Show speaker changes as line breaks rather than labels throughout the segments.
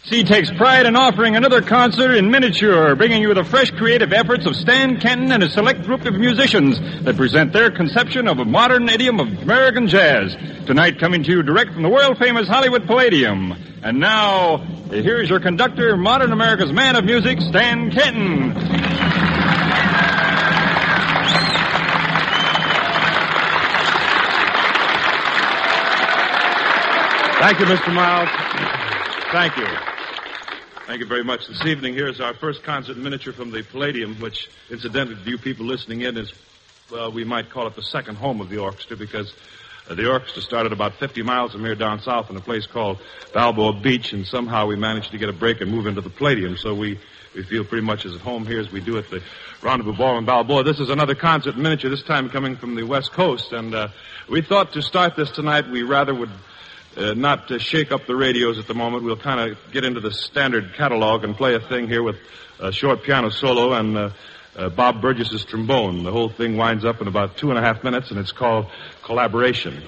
NBC takes pride in offering another concert in miniature, bringing you the fresh creative efforts of Stan Kenton and a select group of musicians that present their conception of a modern idiom of American jazz. Tonight, coming to you direct from the world-famous Hollywood Palladium. And now, here's your conductor, modern America's man of music, Stan Kenton.
Thank you, Mr. Miles. Thank you. Thank you very much. This evening, here is our first concert in miniature from the Palladium, which, incidentally, to you people listening in, is, well, we might call it the second home of the orchestra, because the orchestra started about 50 miles from here down south in a place called Balboa Beach, and somehow we managed to get a break and move into the Palladium, so we feel pretty much as at home here as we do at the Rendezvous Ball in Balboa. This is another concert in miniature, this time coming from the West Coast, and we thought to start this tonight, we rather would not shake up the radios at the moment. We'll kind of get into the standard catalog and play a thing here with a short piano solo and Bob Burgess's trombone. The whole thing winds up in about 2.5 minutes, and it's called Collaboration.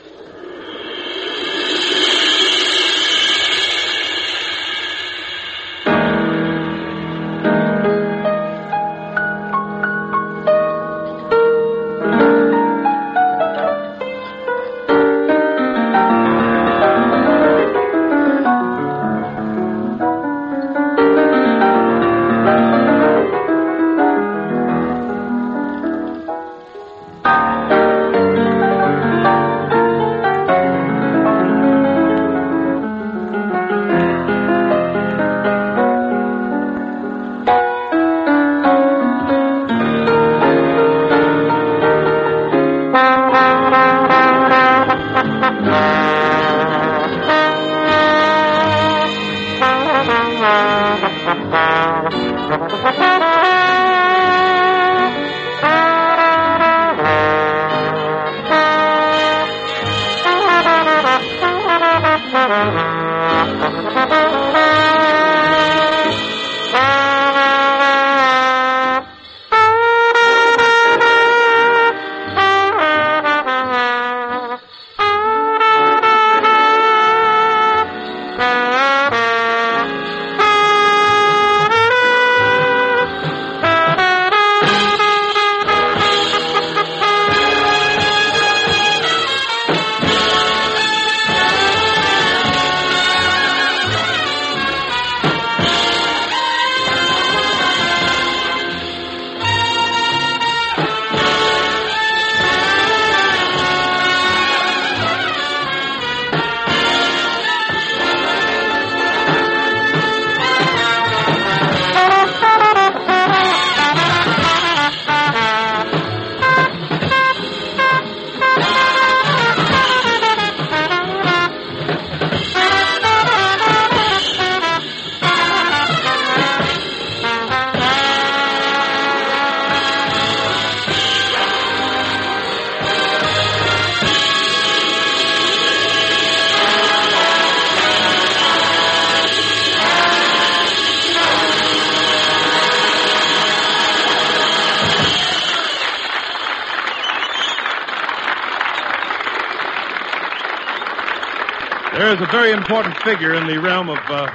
There is a very important figure in the realm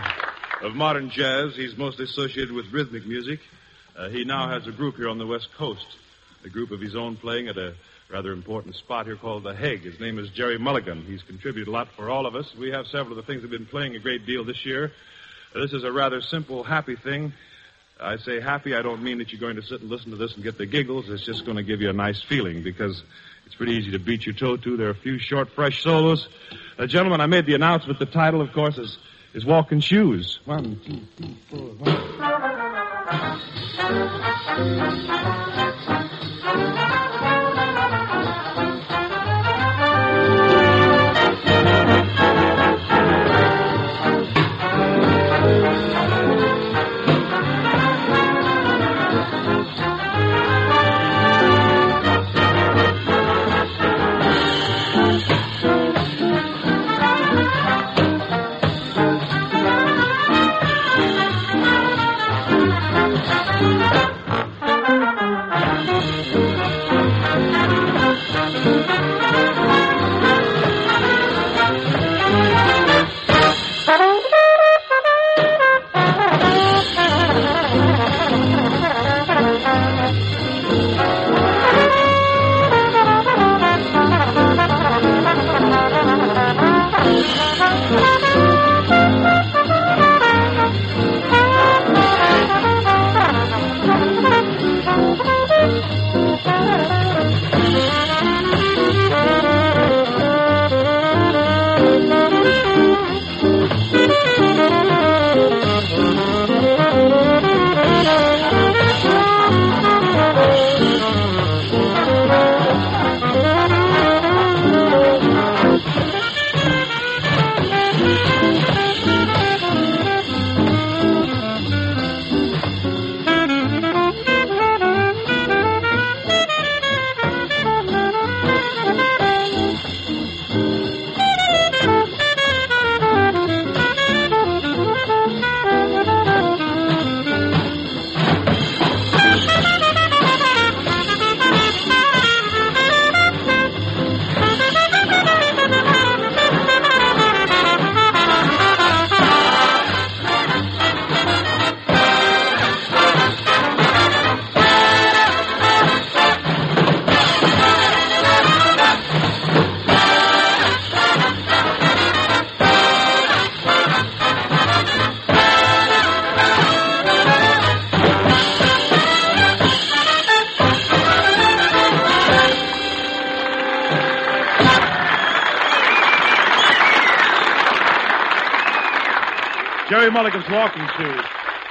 of modern jazz. He's mostly associated with rhythmic music. He now has a group here on the West Coast, a group of his own playing at a rather important spot here called The Hague. His name is Jerry Mulligan. He's contributed a lot for all of us. We have several of the things we've been playing a great deal this year. This is a rather simple, happy thing. I say happy, I don't mean that you're going to sit and listen to this and get the giggles. It's just going to give you a nice feeling because it's pretty easy to beat your toe to. There are a few short, fresh solos. Gentlemen, I made the announcement. The title, of course, is Walking Shoes. 1, 2, 3, 4, 1. Jerry Mulligan's walking shoes.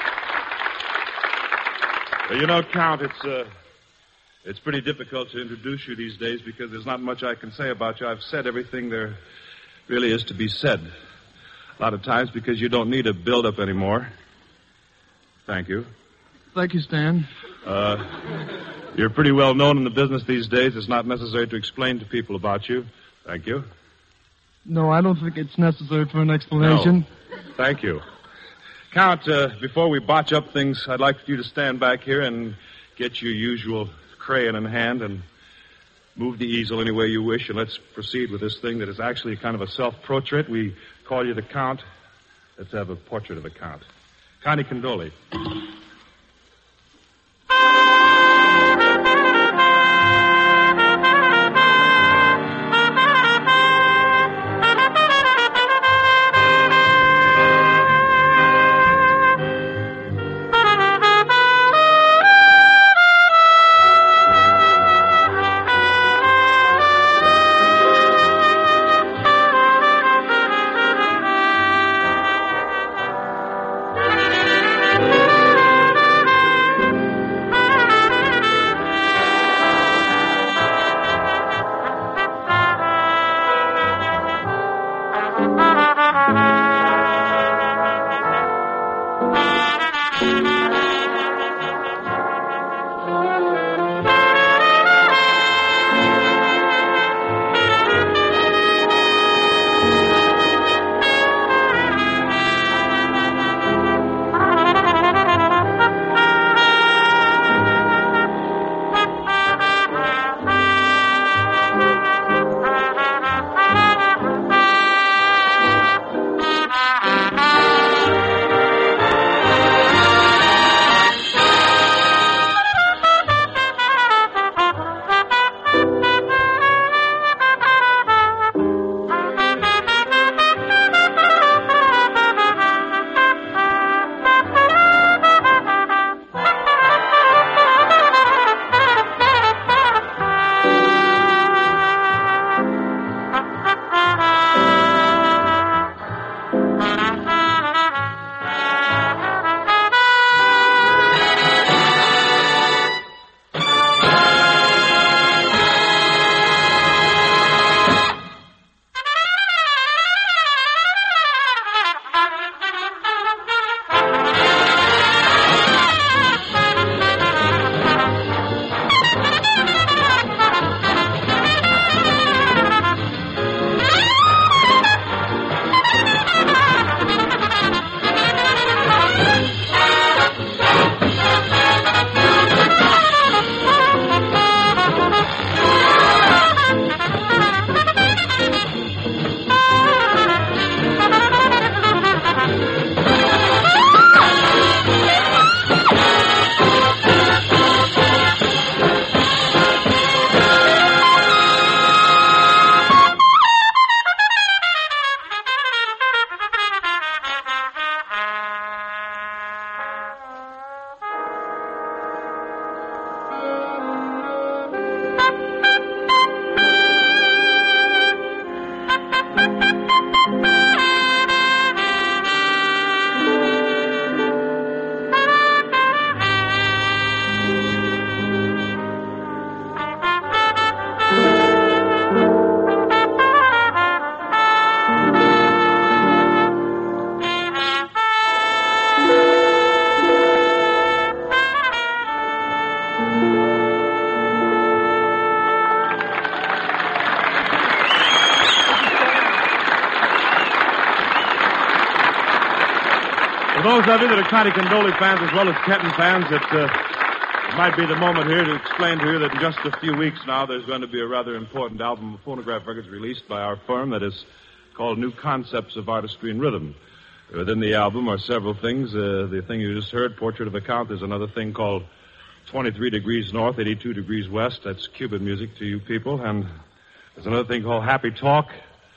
Well, you know, Count, it's pretty difficult to introduce you these days because there's not much I can say about you. I've said everything there really is to be said. A lot of times because you don't need a build-up anymore. Thank you.
Thank you, Stan.
You're pretty well known in the business these days. It's not necessary to explain to people about you. Thank you.
No, I don't think it's necessary for an explanation.
No. Thank you. Count, before we botch up things, I'd like you to stand back here and get your usual crayon in hand and move the easel any way you wish, and let's proceed with this thing that is actually kind of a self-portrait. We call you the Count. Let's have a portrait of the Count. Connie Condoli. those of you that are Connie Condoli fans as well as Kenton fans, it might be the moment here to explain to you that in just a few weeks now there's going to be a rather important album of phonograph records released by our firm that is called New Concepts of Artistry and Rhythm. Within the album are several things. The thing you just heard, Portrait of a Count, there's another thing called 23 Degrees North, 82 Degrees West. That's Cuban music to you people. And there's another thing called Happy Talk,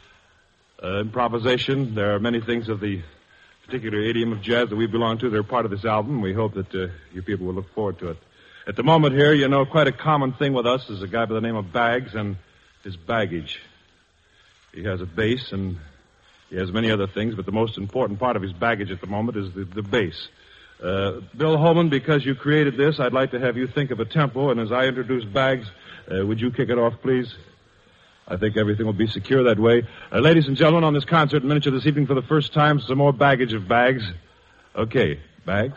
improvisation. There are many things of the particular idiom of jazz that we belong to. They're part of this album. We hope that you people will look forward to it. At the moment here, you know, quite a common thing with us is a guy by the name of Baggs and his baggage. He has a bass and He has many other things, but the most important part of his baggage at the moment is the bass. Bill Holman, because you created this, I'd like to have you think of a tempo, and as I introduce Bags, would you kick it off, please? I think everything will be secure that way. Ladies and gentlemen, on this concert miniature this evening for the first time, some more baggage of Bags. Okay, Bags.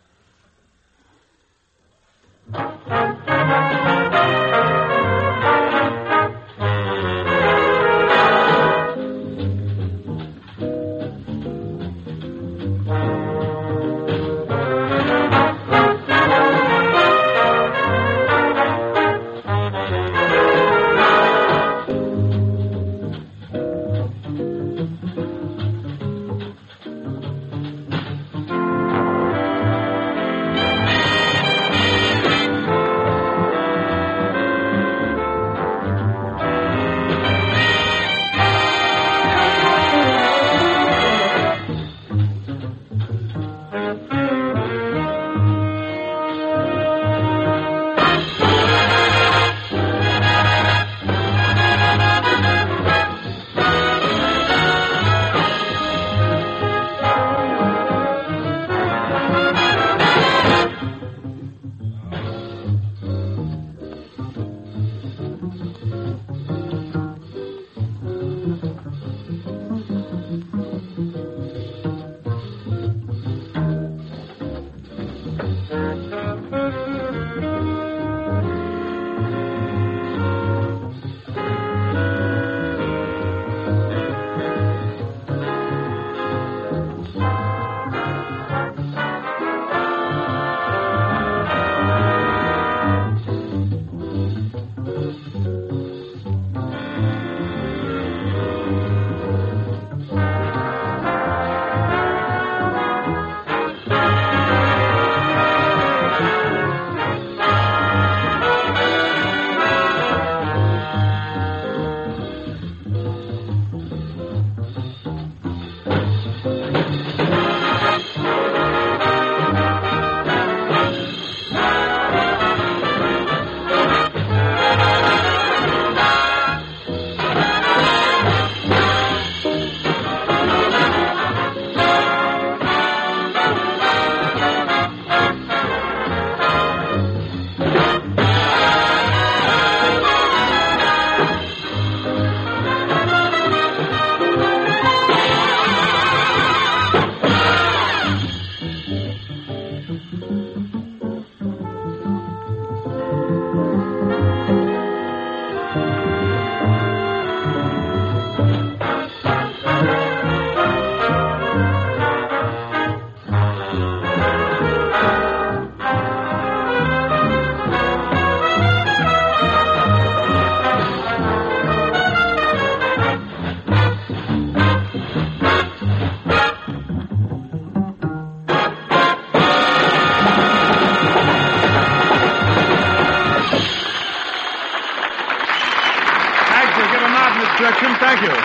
Thank you.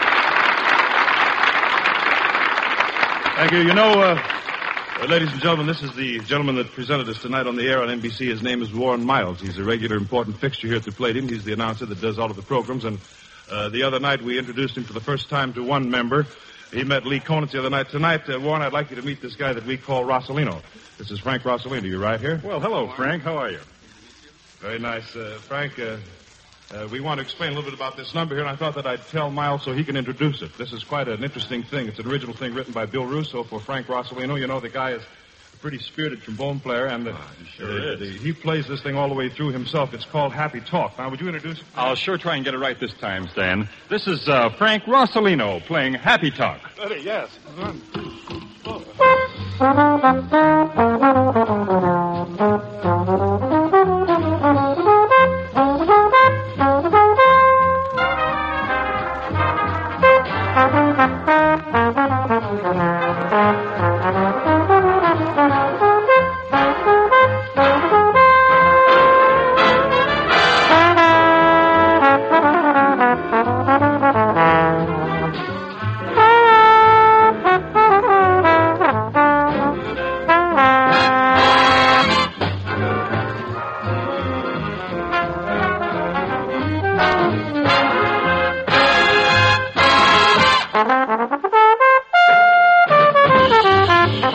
Thank you. You know, ladies and gentlemen, this is the gentleman that presented us tonight on the air on NBC. His name is Warren Miles. He's a regular important fixture here at the Palladium. He's the announcer that does all of the programs. And the other night we introduced him for the first time to one member. He met Lee Konitz the other night. Tonight, Warren, I'd like you to meet this guy that we call Rossellino. This is Frank Rossellino. You right here?
Well, hello, Frank. How are you?
Very nice. Frank, we want to explain a little bit about this number here, and I thought that I'd tell Miles so he can introduce it. This is quite an interesting thing. It's an original thing written by Bill Russo for Frank Rossellino. You know, the guy is a pretty spirited trombone player, and he plays this thing all the way through himself. It's called Happy Talk. Now, would you introduce it?
I'll sure try and get it right this time, Stan. This is Frank Rossellino playing Happy Talk.
Ready, yes. 1, 2, 4.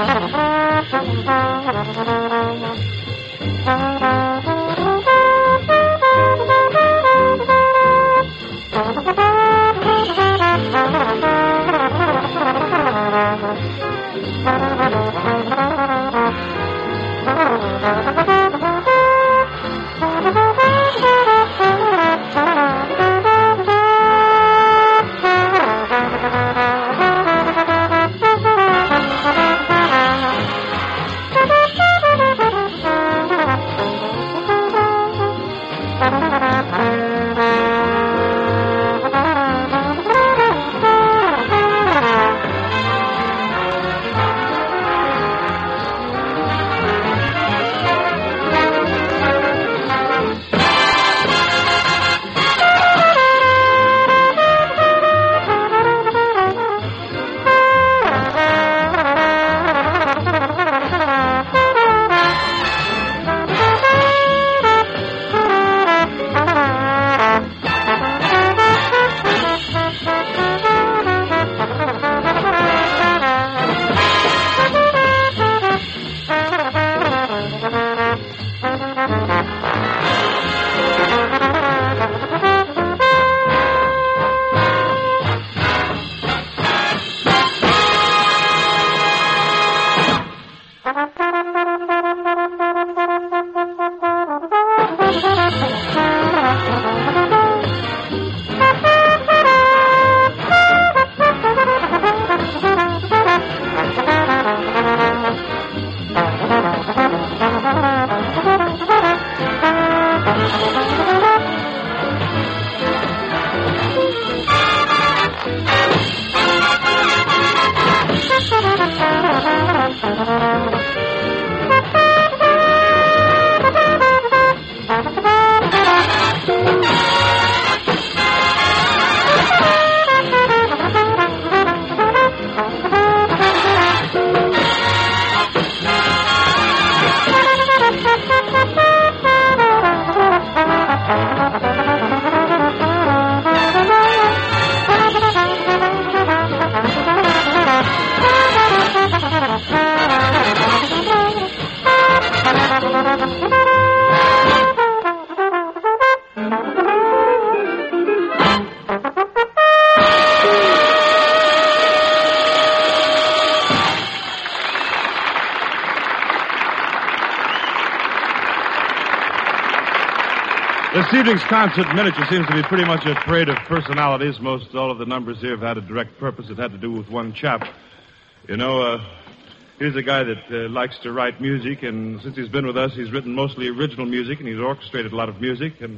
This evening's concert miniature seems to be pretty much a parade of personalities. Most all of the numbers here have had a direct purpose. It had to do with one chap. You know, here's a guy that likes to write music, and since he's been with us, he's written mostly original music, and he's orchestrated a lot of music, and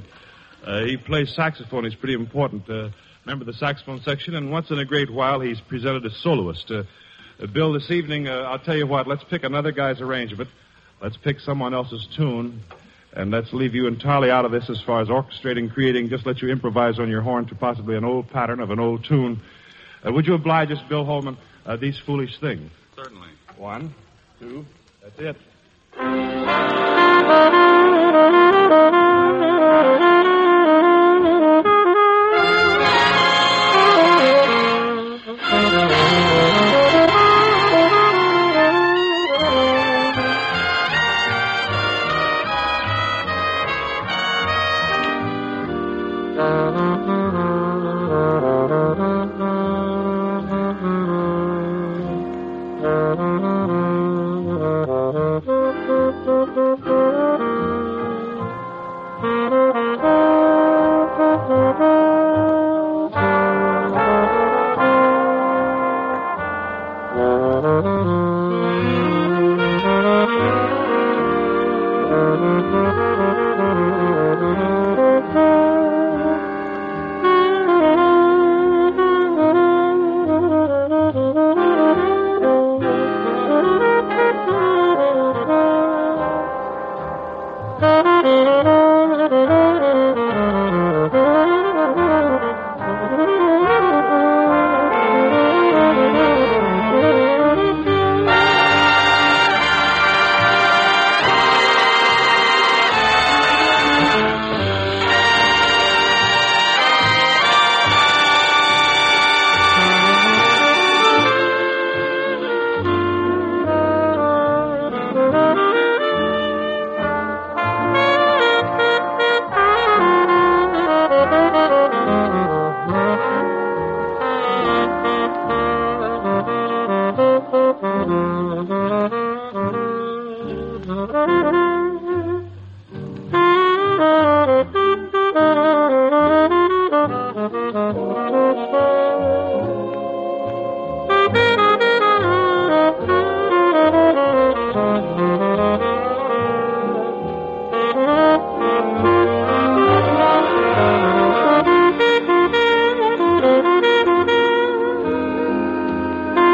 he plays saxophone. He's pretty important. Member of the saxophone section, and once in a great while, he's presented as soloist. Bill, this evening, I'll tell you what, let's pick another guy's arrangement. Let's pick someone else's tune. And let's leave you entirely out of this as far as orchestrating, creating. Just let you improvise on your horn to possibly an old pattern of an old tune. Would you oblige us, Bill Holman, These Foolish Things?
Certainly.
1, 2, that's it.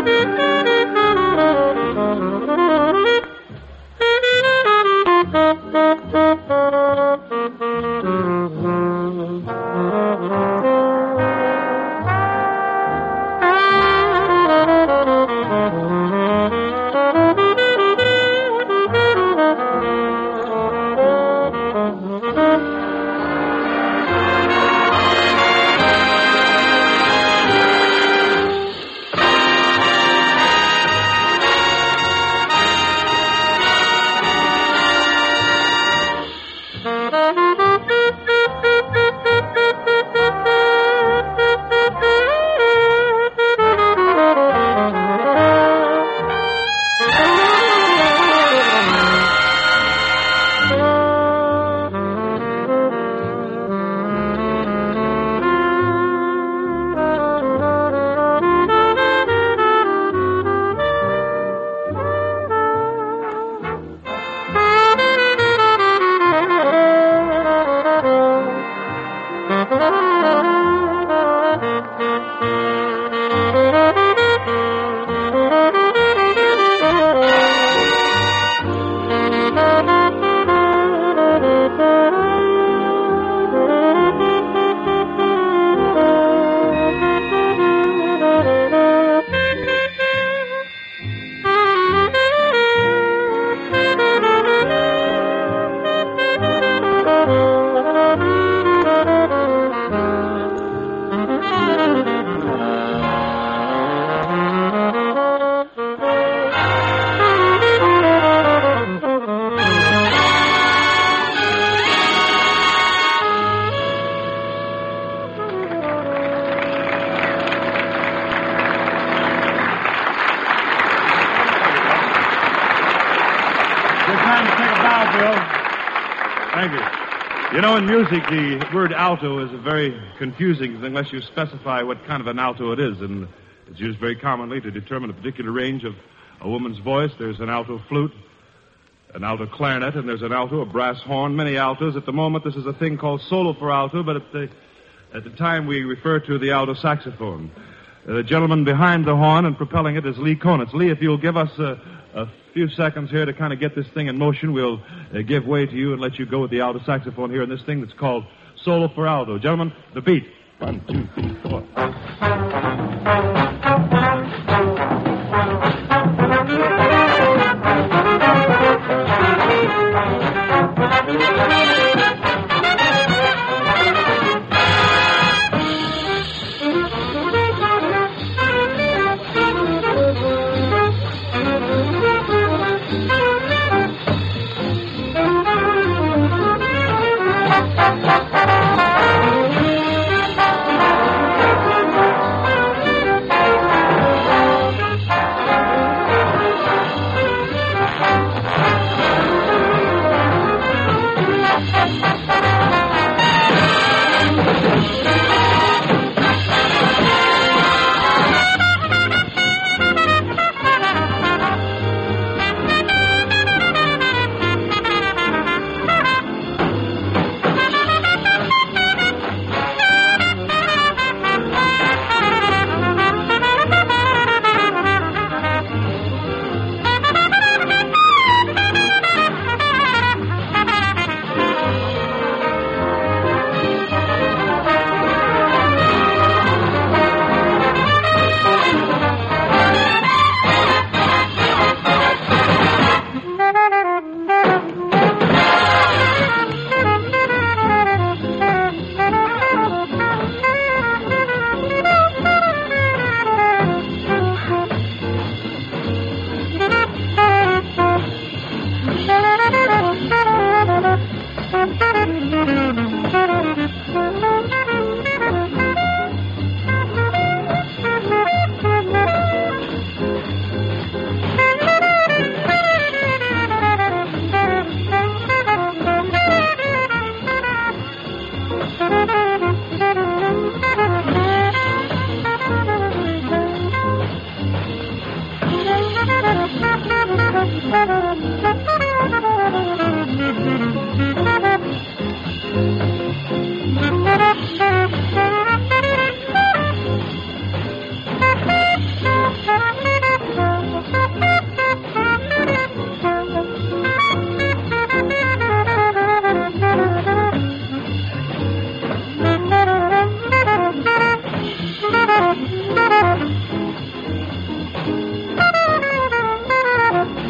Thank you. You know, in music, the word alto is a very confusing thing unless you specify what kind of an alto it is. And it's used very commonly to determine a particular range of a woman's voice. There's an alto flute, an alto clarinet, and there's an alto, a brass horn, many altos. At the moment, this is a thing called solo for alto, but at the time we refer to the alto saxophone. The gentleman behind the horn and propelling it is Lee Konitz. Lee, if you'll give us a few seconds here to kind of get this thing in motion, we'll give way to you and let you go with the alto saxophone here in this thing that's called solo for alto. Gentlemen, the beat. 1, 2, 3, 4.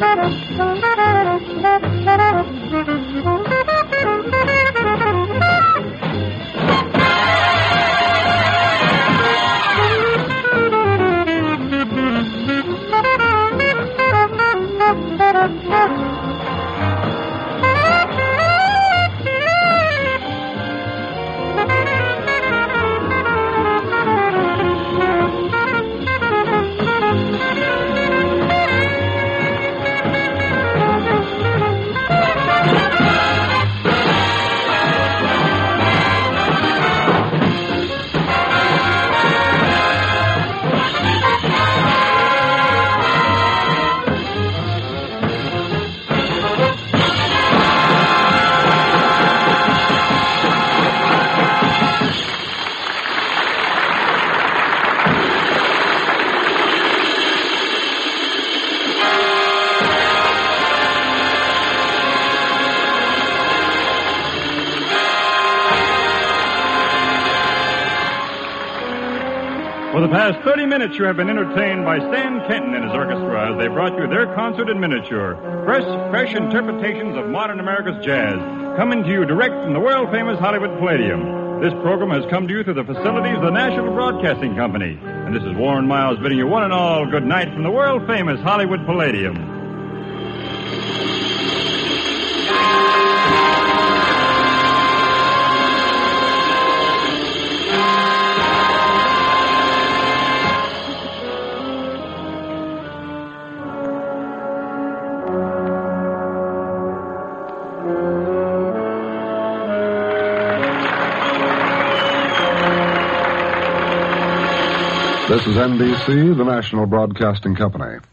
For the past 30 minutes, you have been entertained by Stan Kenton and his orchestra as they brought you their concert in miniature. Fresh interpretations of modern America's jazz, coming to you direct from the world-famous Hollywood Palladium. This program has come to you through the facilities of the National Broadcasting Company. And this is Warren Miles bidding you one and all good night from the world-famous Hollywood Palladium.
This is NBC, the National Broadcasting Company.